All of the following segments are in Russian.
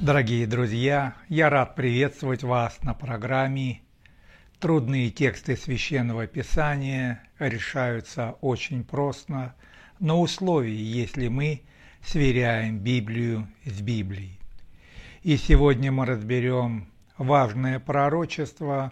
Дорогие друзья, я рад приветствовать вас на программе. Трудные тексты Священного Писания решаются очень просто, на условии, если мы сверяем Библию с Библией. И сегодня мы разберем важное пророчество,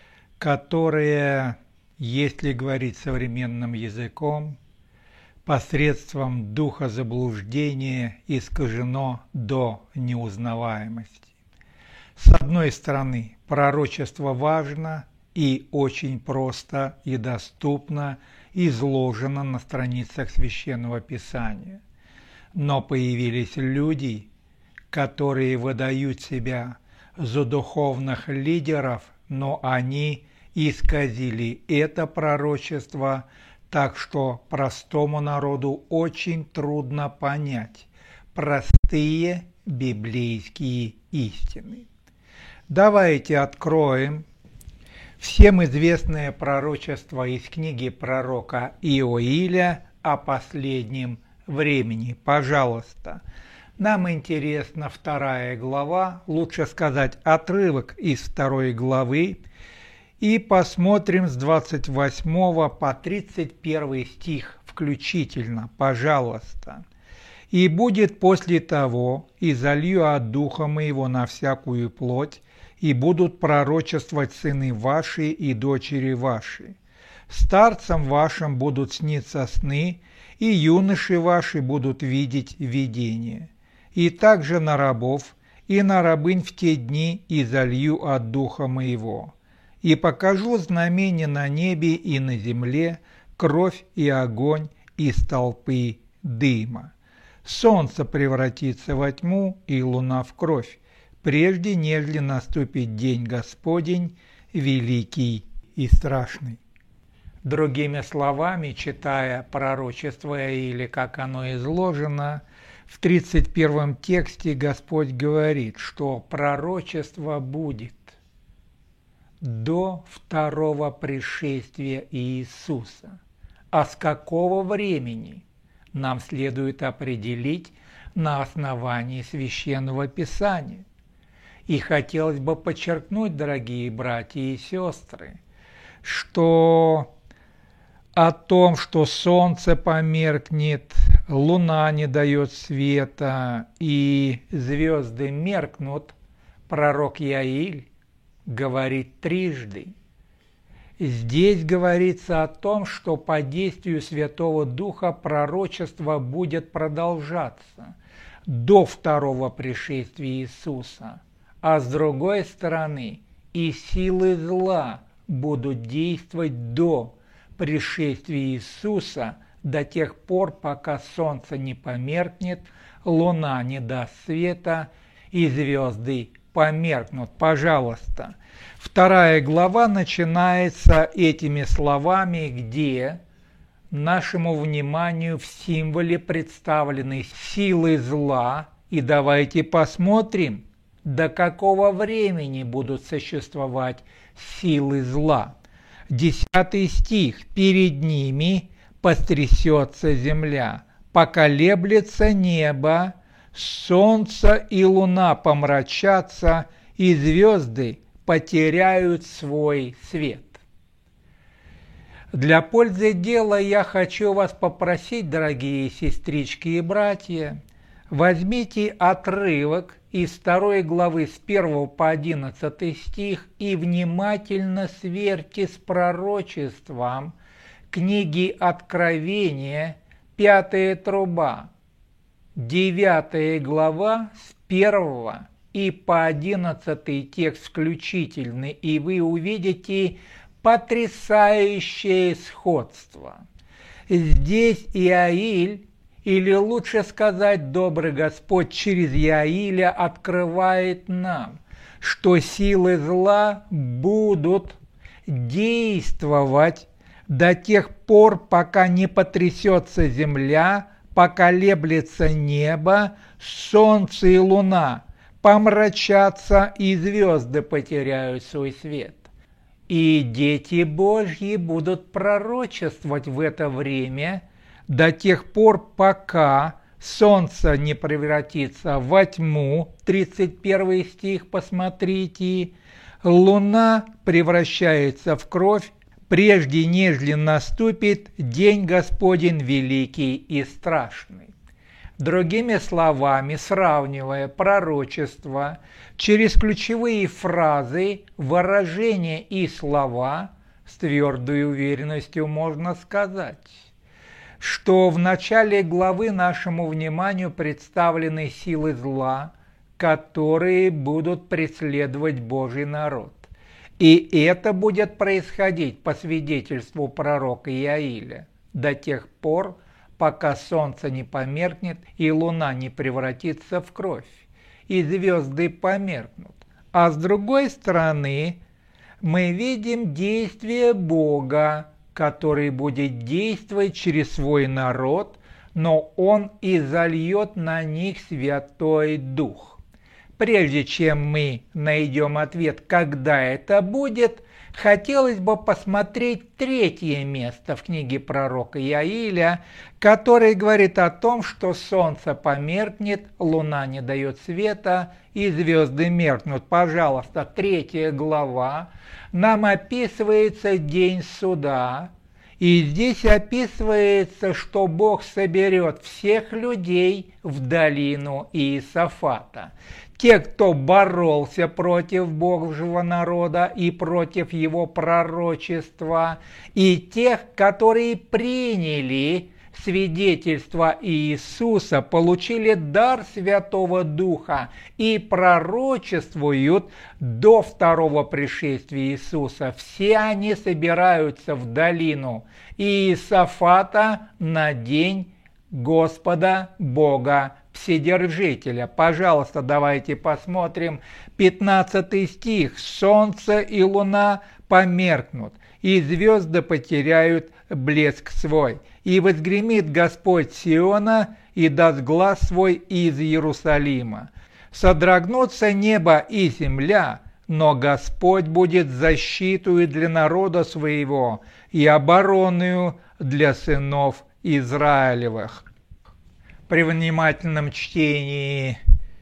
которое, если говорить современным языком, посредством духа заблуждения искажено до неузнаваемости. С одной стороны, пророчество важно и очень просто и доступно изложено на страницах Священного Писания. Но появились люди, которые выдают себя за духовных лидеров, но они исказили это пророчество, так что простому народу очень трудно понять простые библейские истины. Давайте откроем всем известное пророчество из книги пророка Иоиля о последнем времени. Пожалуйста, нам интересна 2 глава, лучше сказать отрывок из 2 главы, и посмотрим с 28 по 31 стих включительно, пожалуйста. «И будет после того, и залью от Духа Моего на всякую плоть, и будут пророчествовать сыны ваши и дочери ваши. Старцам вашим будут сниться сны, и юноши ваши будут видеть видения. И также на рабов и на рабынь в те дни и залью от Духа Моего. И покажу знамения на небе и на земле, кровь и огонь и столпы дыма. Солнце превратится во тьму и луна в кровь, прежде нежели наступит день Господень, великий и страшный». Другими словами, читая пророчество Иоиля, как оно изложено, в 31 тексте Господь говорит, что пророчество будет до второго пришествия Иисуса. А с какого времени нам следует определить на основании Священного Писания? И хотелось бы подчеркнуть, дорогие братья и сестры, что о том, что солнце померкнет, луна не дает света и звезды меркнут, пророк Иоиль говорит трижды. Здесь говорится о том, что по действию Святого Духа пророчество будет продолжаться до второго пришествия Иисуса, а с другой стороны и силы зла будут действовать до пришествия Иисуса до тех пор, пока солнце не померкнет, луна не даст света и звезды померкнут. Пожалуйста. 2 глава начинается этими словами, где нашему вниманию в символе представлены силы зла. И давайте посмотрим, до какого времени будут существовать силы зла. 10 стих. «Перед ними потрясется земля, поколеблется небо, солнце и луна помрачатся, и звезды потеряют свой свет». Для пользы дела я хочу вас попросить, дорогие сестрички и братья, возьмите отрывок из 2 главы с 1 по 11 стих и внимательно сверьте с пророчеством книги Откровения, 5 труба, 9 глава с 1 и по 11 текст включительно, и вы увидите потрясающее сходство. Здесь Иоиль, или лучше сказать, добрый Господь через Иоиля открывает нам, что силы зла будут действовать до тех пор, пока не потрясется земля, поколеблется небо, солнце и луна помрачатся, и звезды потеряют свой свет. И дети Божьи будут пророчествовать в это время до тех пор, пока солнце не превратится во тьму, 31 стих, посмотрите, луна превращается в кровь, прежде нежели наступит день Господень великий и страшный. Другими словами, сравнивая пророчество через ключевые фразы, выражения и слова, с твердой уверенностью можно сказать, что в начале главы нашему вниманию представлены силы зла, которые будут преследовать Божий народ. И это будет происходить по свидетельству пророка Иаиля до тех пор, пока солнце не померкнет и луна не превратится в кровь, и звезды померкнут. А с другой стороны, мы видим действие Бога, который будет действовать через свой народ, но Он изольет на них Святой Дух. Прежде чем мы найдем ответ, когда это будет, хотелось бы посмотреть третье место в книге пророка Иаиля, который говорит о том, что солнце померкнет, луна не дает света и звезды меркнут. Пожалуйста, 3 глава, нам описывается день суда, и здесь описывается, что Бог соберет всех людей в долину Иосафата. Те, кто боролся против Божьего народа и против его пророчества, и тех, которые приняли свидетельство Иисуса, получили дар Святого Духа и пророчествуют до второго пришествия Иисуса. Все они собираются в долину Иосафата на день Господа Бога Вседержителя. Пожалуйста, давайте посмотрим 15 стих. «Солнце и луна померкнут, и звезды потеряют блеск свой. И возгремит Господь Сиона, и даст глас свой из Иерусалима. Содрогнутся небо и земля, но Господь будет защитою для народа своего и обороною для сынов Израилевых». При внимательном чтении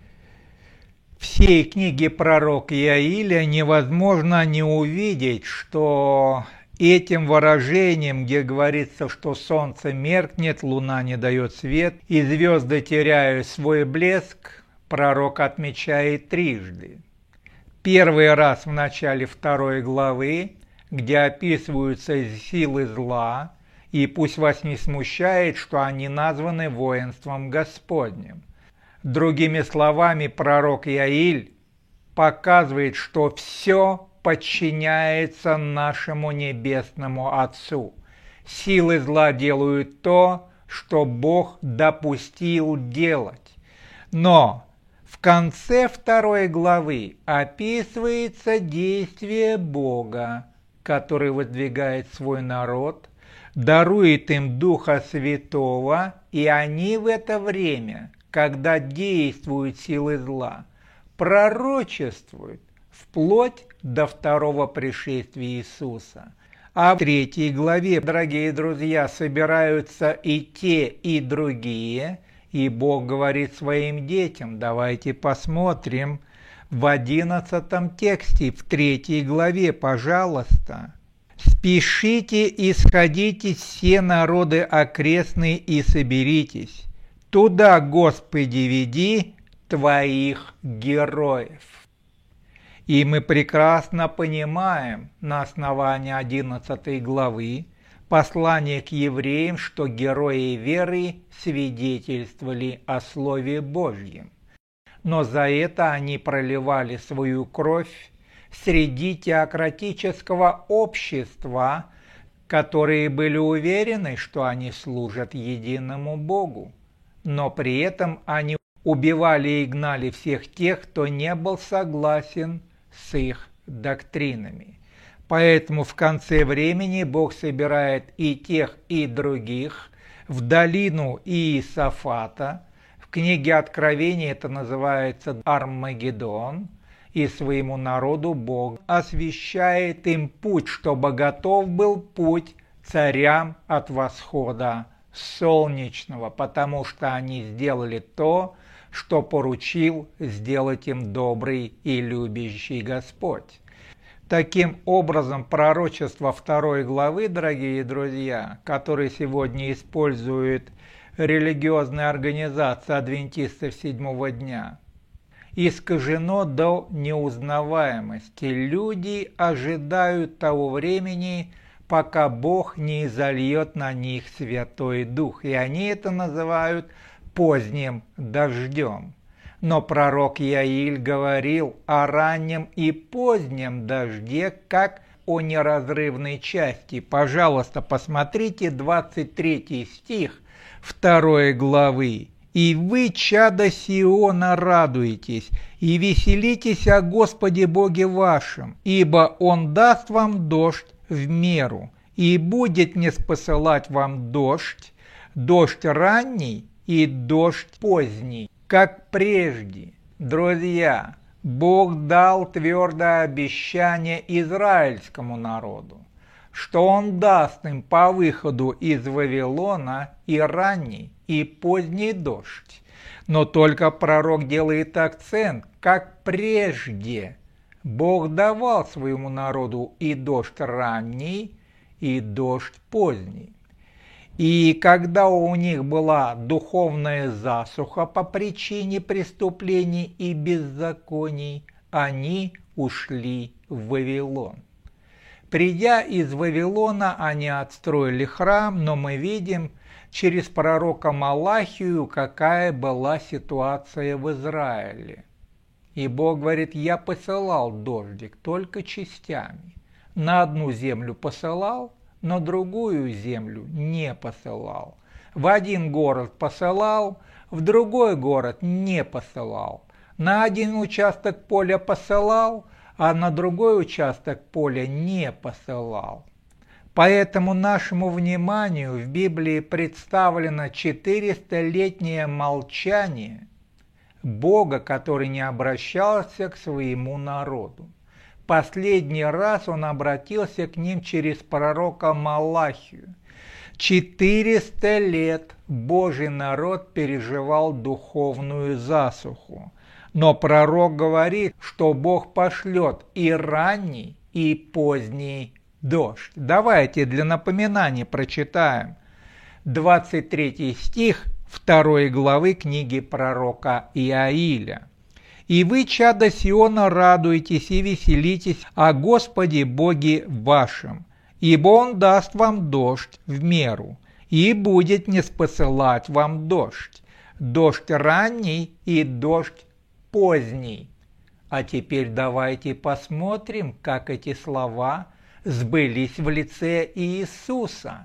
всей книги пророка Иаиля невозможно не увидеть, что этим выражением, где говорится, что солнце меркнет, луна не дает свет и звезды теряют свой блеск, пророк отмечает трижды. Первый раз в начале 2 главы, где описываются силы зла, и пусть вас не смущает, что они названы воинством Господним. Другими словами, пророк Иаиль показывает, что все подчиняется нашему Небесному Отцу. Силы зла делают то, что Бог допустил делать. Но в конце 2 главы описывается действие Бога, который воздвигает свой народ, дарует им Духа Святого, и они в это время, когда действуют силы зла, пророчествуют вплоть до второго пришествия Иисуса. А в 3 главе, дорогие друзья, собираются и те, и другие, и Бог говорит своим детям. Давайте посмотрим в 11 тексте, в 3 главе, пожалуйста. «Спешите и сходите все народы окрестные и соберитесь. Туда, Господи, веди Твоих героев». И мы прекрасно понимаем на основании 11 главы послания к евреям, что герои веры свидетельствовали о Слове Божьем. Но за это они проливали свою кровь среди теократического общества, которые были уверены, что они служат единому Богу. Но при этом они убивали и гнали всех тех, кто не был согласен с их доктринами. Поэтому в конце времени Бог собирает и тех, и других в долину Иосафата. В книге Откровения это называется Армагеддон. И своему народу Бог освящает им путь, чтобы готов был путь царям от восхода солнечного, потому что они сделали то, что поручил сделать им добрый и любящий Господь. Таким образом, пророчество 2 главы, дорогие друзья, которые сегодня использует религиозная организация адвентистов седьмого дня, искажено до неузнаваемости. Люди ожидают того времени, пока Бог не изольет на них Святой Дух, и они это называют поздним дождем. Но пророк Иаиль говорил о раннем и позднем дожде, как о неразрывной части. Пожалуйста, посмотрите 23 стих 2 главы. «И вы, чада Сиона, радуетесь, и веселитесь о Господе Боге вашем, ибо Он даст вам дождь в меру, и будет ниспосылать вам дождь ранний и дождь поздний, как прежде». Друзья, Бог дал твердое обещание израильскому народу, что Он даст им по выходу из Вавилона и ранний, и поздний дождь. Но только пророк делает акцент, как прежде Бог давал своему народу и дождь ранний, и дождь поздний. И когда у них была духовная засуха по причине преступлений и беззаконий, они ушли в Вавилон. Придя из Вавилона, они отстроили храм, но мы видим через пророка Малахию, какая была ситуация в Израиле. И Бог говорит: я посылал дождик только частями. На одну землю посылал, но другую землю не посылал. В один город посылал, в другой город не посылал. На один участок поля посылал, а на другой участок поля не посылал. Поэтому нашему вниманию в Библии представлено 400-летнее молчание Бога, который не обращался к своему народу. Последний раз Он обратился к ним через пророка Малахию. 400 лет Божий народ переживал духовную засуху. Но пророк говорит, что Бог пошлет и ранний, и поздний дождь. Давайте для напоминания прочитаем 23 стих 2 главы книги пророка Иаиля. «И вы, чада Сиона, радуетесь и веселитесь о Господе Боге вашем, ибо Он даст вам дождь в меру, и будет ниспосылать вам дождь ранний и дождь поздний». А теперь давайте посмотрим, как эти слова сбылись в лице Иисуса.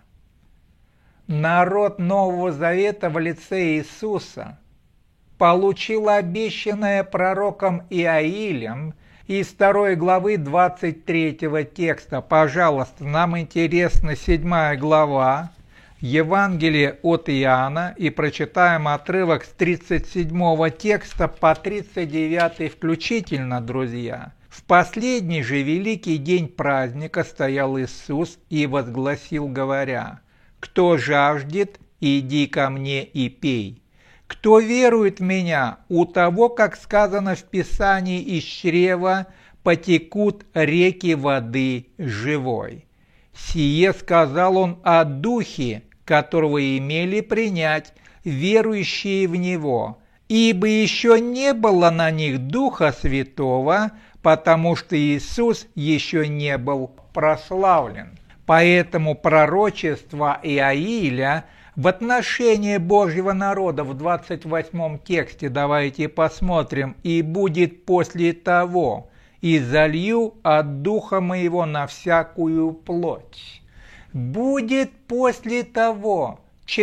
Народ Нового Завета в лице Иисуса получил обещанное пророком Иаилем из 2 главы 23 текста. Пожалуйста, нам интересна 7 глава Евангелия от Иоанна, и прочитаем отрывок с 37 текста по 39 включительно, друзья. «В последний же великий день праздника стоял Иисус и возгласил, говоря: кто жаждет, иди ко мне и пей. Кто верует в меня, у того, как сказано в Писании, из чрева потекут реки воды живой. Сие сказал Он о Духе, которого имели принять верующие в Него, ибо еще не было на них Духа Святого, потому что Иисус еще не был прославлен». Поэтому пророчество Иаиля в отношении Божьего народа в 28 тексте, давайте посмотрим: «И будет после того, и залью от Духа Моего на всякую плоть». Будет после того,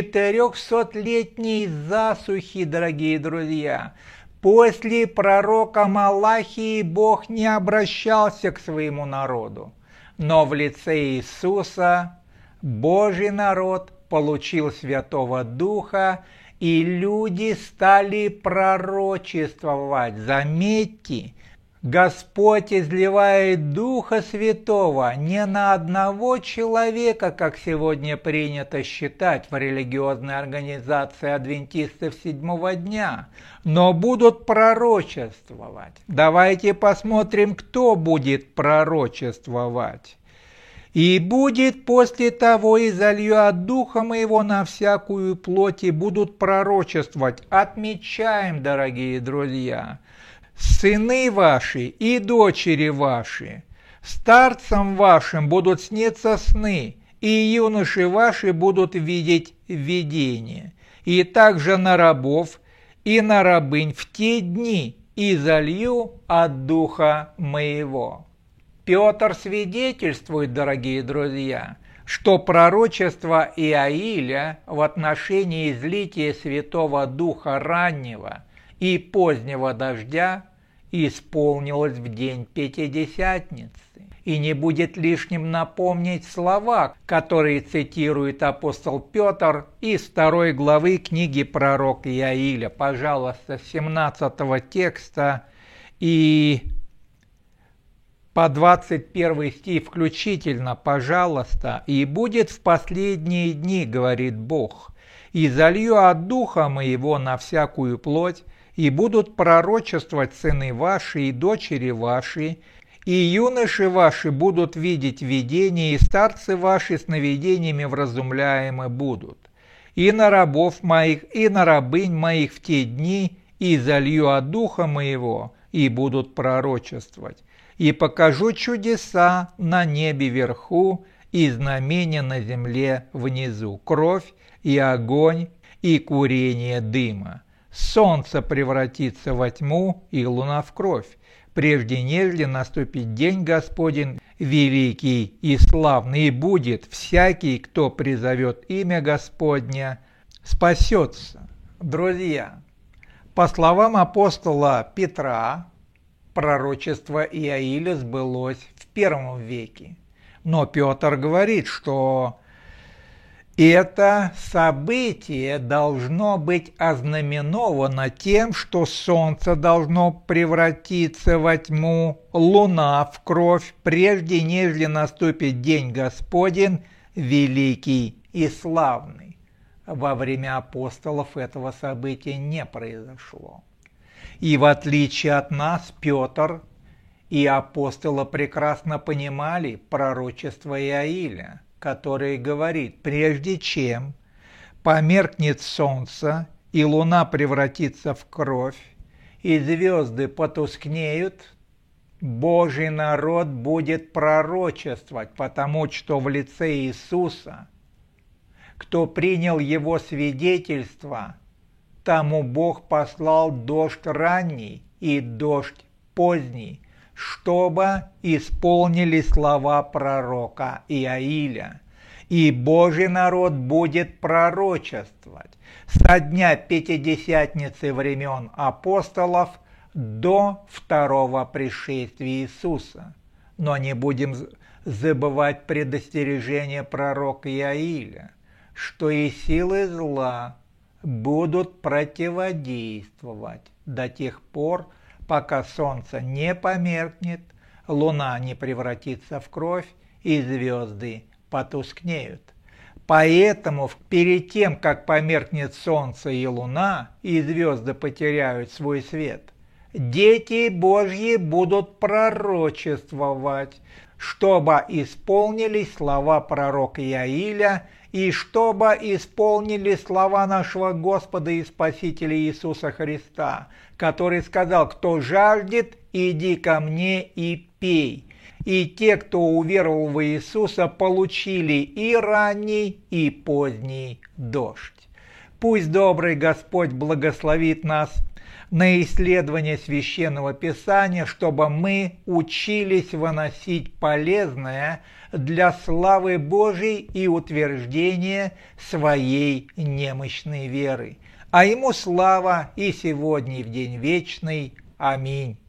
400-летней засухи, дорогие друзья. После пророка Малахии Бог не обращался к своему народу. Но в лице Иисуса Божий народ получил Святого Духа, и люди стали пророчествовать. Заметьте, Господь изливает Духа Святого не на одного человека, как сегодня принято считать в религиозной организации адвентистов седьмого дня, но будут пророчествовать. Давайте посмотрим, кто будет пророчествовать. «И будет после того, и залью от Духа Моего на всякую плоть, и будут пророчествовать». Отмечаем, дорогие друзья, сыны ваши и дочери ваши, старцам вашим будут сниться сны, и юноши ваши будут видеть видения, и также на рабов и на рабынь в те дни, и залью от Духа Моего. Петр свидетельствует, дорогие друзья, что пророчество Иаиля в отношении излития Святого Духа раннего и позднего дождя исполнилось в день Пятидесятницы. И не будет лишним напомнить слова, которые цитирует апостол Петр из 2 главы книги пророка Иаиля. Пожалуйста, с 17 текста и по 21 стих включительно, пожалуйста. «И будет в последние дни, говорит Бог, и залью от Духа Моего на всякую плоть, и будут пророчествовать сыны ваши и дочери ваши, и юноши ваши будут видеть видения, и старцы ваши сновидениями вразумляемы будут. И на рабов моих, и на рабынь моих в те дни, и залью от Духа Моего, и будут пророчествовать. И покажу чудеса на небе вверху, и знамения на земле внизу, кровь и огонь, и курение дыма. Солнце превратится во тьму, и луна в кровь, прежде нежели наступит день Господень великий и славный, и будет всякий, кто призовет имя Господня, спасется». Друзья, по словам апостола Петра, пророчество Иаиля сбылось в первом веке. Но Петр говорит, что это событие должно быть ознаменовано тем, что солнце должно превратиться во тьму, луна в кровь, прежде нежели наступит день Господень великий и славный. Во время апостолов этого события не произошло. И в отличие от нас, Петр и апостолы прекрасно понимали пророчество Иаиля, который говорит: прежде чем померкнет солнце, и луна превратится в кровь, и звезды потускнеют, Божий народ будет пророчествовать, потому что в лице Иисуса, кто принял его свидетельство, тому Бог послал дождь ранний и дождь поздний, чтобы исполнились слова пророка Иаиля. И Божий народ будет пророчествовать со дня Пятидесятницы времен апостолов до второго пришествия Иисуса. Но не будем забывать предостережение пророка Иаиля, что и силы зла будут противодействовать до тех пор, пока солнце не померкнет, луна не превратится в кровь и звезды потускнеют. Поэтому перед тем, как померкнет солнце и луна, и звезды потеряют свой свет, дети Божьи будут пророчествовать, чтобы исполнились слова пророка Иаиля, и чтобы исполнились слова нашего Господа и Спасителя Иисуса Христа, который сказал: «Кто жаждет, иди ко мне и пей». И те, кто уверовал в Иисуса, получили и ранний, и поздний дождь. Пусть добрый Господь благословит нас на исследование Священного Писания, чтобы мы учились выносить полезное для славы Божией и утверждения своей немощной веры. А Ему слава и сегодня, и в день вечный. Аминь.